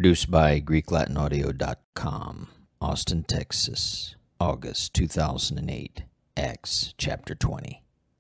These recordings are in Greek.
Produced by GreekLatinAudio.com, Austin, Texas, August 2008, Acts chapter 20.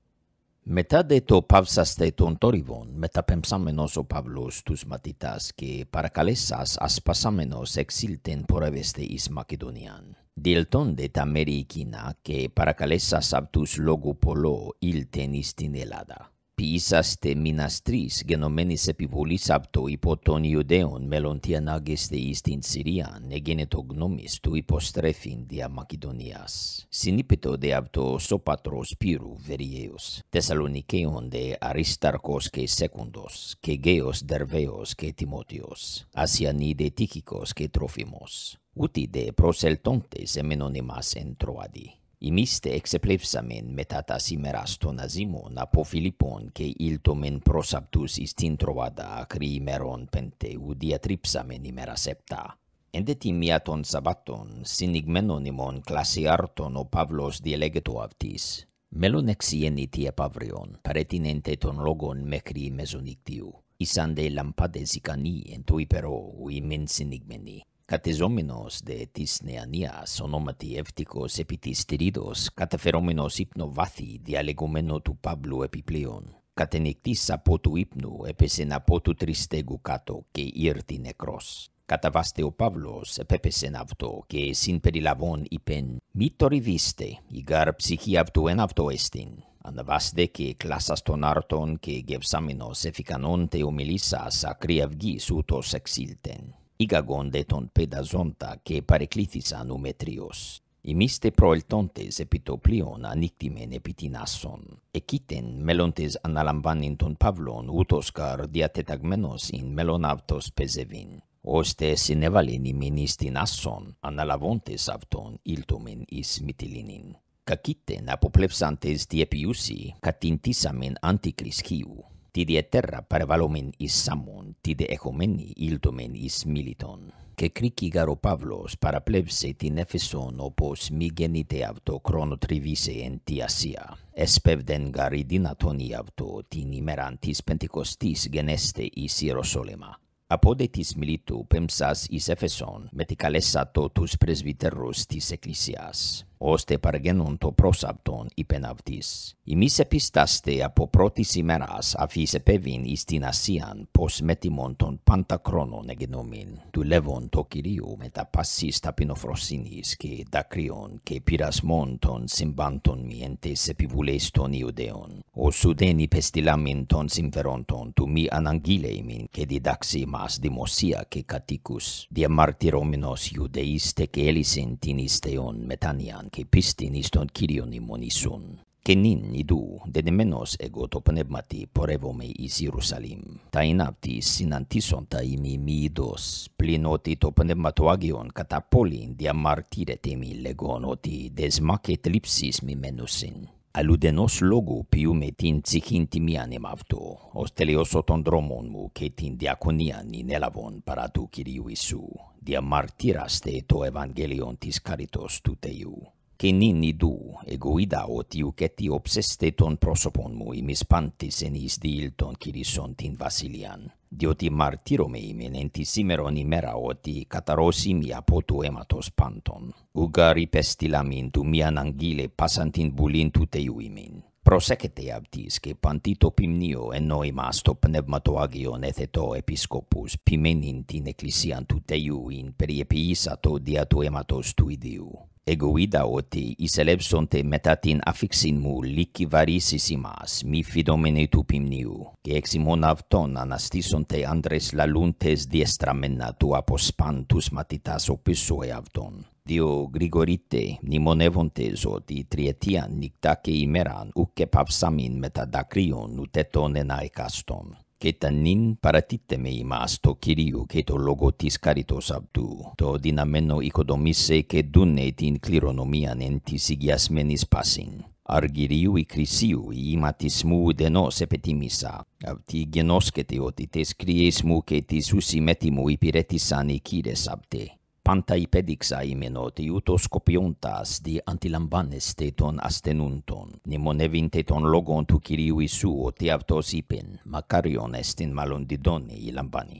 Μετά δε το παύσαστε των τόρυβων, μεταπεμψάμενος ο Παύλος τους μαθητάς και παρακαλέσας ασπασάμενος εξήλθεν πορεύεστε εις Μακεδονίαν. Διελτώνται τα μέρη εκείνα και παρακαλέσας απ' τους λόγου πολλό ήλθεν εις την Ελλάδα. Ποιήσαστε μήνας 3 γενομένης επιβολής απ' το υπό των Ιουδαίων μέλλον τι ανάγκεστε εις την Συρίαν εγένετο γνώμης του υποστρέφειν δια Μακεδονίας. Συνείπετο δε απ' το Σώπατρος Πύρου Βεριαίος, Θεσσαλονικαίων δε Αρισταρχός και Σέκουντος, και Γέος Δερβαίος και Τιμότιος, Ασιανή δε Τύχικος και Τρόφιμος. Ούτι δε προσελτώντες εμένον εμάς εν Τροάδη. Ημίστε εξεπλεύσαμεν μετά τας ημέρας των Αζήμων από Φιλιππών και ήλτομεν προς αυτούς εις την Τροάδα ακρι ημέρων 5 ου διατρίψαμεν ημέρας 7. Εν δε τη μία των Σαββάτων συνηγμένων ημών κλασιάρτων ο Παύλος διελέγετο αυτής. Μέλλον εξιένητη επαύριον παρετείνεντε των λόγων μέχρι μεσονύκτιου. Ήσαν δε λαμπάδες ικανοί εν το υπερό ου ημεν συνηγμένοι. Κατεζόμενος δε της νεανίας ονόματι εύτικος επί της στηρίδος, καταφερόμενος ύπνο βάθη διαλεγωμένο του Παύλου επιπλέον. Κατενεκτής από του ύπνου έπεσεν από του τριστέγου κάτω και ήρθη νεκρός. Καταβάστε ο Παύλος επέπεσεν αυτό και συμπεριλαβών είπεν «Μη τορυβήστε, η γάρ ψυχή αυτού εν αυτό εστιν». Αναβάστε και κλάσας των άρτων και γευσάμενος εφικανών ομιλήσας ακριαυγής ούτως εξήλθεν. Ήγαγονται τον παιδαζόντα και παρεκλήθησαν ο Μετριος. Ημίστε προελτώντες επί το πλοίον ανήκτημεν επί την Άσσον. Εκείτεν μέλλοντες αναλαμβάνειν τον Παύλον ούτως καρ διατεταγμένος ειν μέλλον αυτός πεζεύειν. Ώστε συνέβαλεν ημεν εις την Άσσον, αναλαβώντες αυτόν ήλτομεν εις Μυτιλήνην. Κακείτεν αποπλεύσαντες διεπιούσι κατηντήσαμεν αντικρισχίου. Τη διαιτέρα παρεβαλόμεν εις Σάμον, τη δε εχομένη ήλτομεν εις Μίλητον. Και κρίκηγαρ ο Παύλος παραπλεύσε την Έφεσον όπως μη γεννήτε αυτό χρονοτριβήσε εν τη Ασία. Εσπεύδεν γαρ η δυνατόνη αυτό την ημέραν της Πεντηκοστής γενέστε εις Ιεροσόλυμα. Από δε της Μιλήτου πέμψας εις Έφεσον μετικαλέσατο τους πρεσβυτέρους της Εκκλησίας. Ώστε παργένον το προς αυτόν είπεν αυτής. Ημείς επιστάστε από πρώτης ημέρας αφής επέβην εις την Ασίαν πως μέτιμον τον πάντα χρόνων εγενόμην. Δουλεύον το Κυρίου μετά πάσης ταπεινοφροσύνης και δακρύων και πειρασμών των συμπάντων μη εν τες επιβουλές των Ιουδαίων. Ώσου δεν υπεστηλάμην των συμφερόντων του μη αναγγείλεημην και διδάξει μας δημοσία και κατοίκους. Διαμαρτυρόμενος Ιουδαίστε και έλυσεν την ιστεών μετάνοιαν και πίστην εις τον Κύριον ημών Ιησούν. Και νυν ιδού, δεδεμένος εγώ το πνεύματι πορεύομαι εις Ιερουσαλήμ. Τα εναυτής συναντήσοντα ημί μη ειδός, πλην ότι το πνεύμα το Άγιον κατά πόλην διαμαρτύρεται μη λέγον ότι δεσμά και θλίψεις μη μένουσιν. Αλλουδενός λόγου ποιούμε την ψυχήν τιμίαν εμ' αυτό, ως τελειώσω των δρόμων μου και την διακονίαν ειν έλαβον παρά του Κυρίου Ιησού. Διαμαρτύραστε το Ευαγγέλιον της κάριτος του Θεού. Και νυν ιδού, εγώ είδα ότι ουκέτι όψεστε των πρόσωπον μου ημις πάντης εν εις διήλτον κηρύσσον την βασιλείαν. Διότι μαρτύρωμαι ημεν εν τη σήμερον ημέρα ότι καταρρώσιμοι από του αίματος πάντων. Ουγαρ υπεστήλαμην του μη αναγγείλε πάσαν την βουλήν του Θεού ημεν. Προσέχετε αυτής και παντί το ποιμνίο ενώ ημάς το πνεύμα το Άγιον έθετο επισκόπους ποιμένην την εκκλησίαν του Θεού ειν περιεποιήσατο δια του αίματος του ίδιου. Εγώ είδα ότι εισελεύσονται μετά την αφήξην μου λύκοι βαρύσεις ημάς, μη φιδόμενοι του ποιμνίου, και εξ ημών αυτών αναστήσονται άντρες λαλούντες διεστραμμένα του αποσπάν τους μαθητάς οπίσω εαυτόν. Διό γρηγορείτε μνημονεύοντες ότι τριετίαν νύχτα και ημέραν ουκ επαυσάμιν μετά δακρύων ούτε τον ένα εκάστον. Και τανήν παρατείτε με ημάς το Κυρίου και το λόγο της κάριτος αυτού, το δυναμένο οικοδομήσε και δούνε την κληρονομίαν εν της υγιασμένης πάσιν. Αργυρίου η κρυσίου η ηματισμού δενός επετίμησα, αυτή γενόσκεται ότι τες κρυές μου και τις ουσιμέτη μου υπηρέτησαν οι κύρες αυτέ. Πάντα υπέδειξα ημεν ότι ούτως σκοπιόντας δι αντιλαμβάνεστε των ασθενούντων, μνημονεύειντε των λόγων του Κυρίου Ιησού ότι αυτός είπεν, μακάριον εστιν μάλλον διδώνει η λαμβάνειν.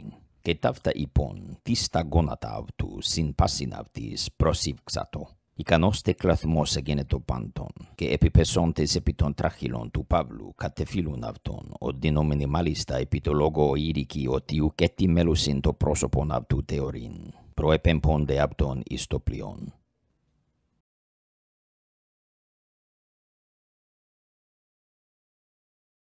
και ταύτα υπόν της τα γόνατα αυτού συνπασιναυτής προσύυξατο. Ικανός τεκλαθμός εγένετο πάντων, και επιπεσόντες επί των τράχυλων του Παύλου κατεφύλουν αυτόν, ο δινόμενοι μάλιστα επί το λόγο ήρικη ότι ουκέτι μέλουσιν το πρόσωπον αυτού θεωρήν, προεπέμπονται αυτόν εις το πλοίον.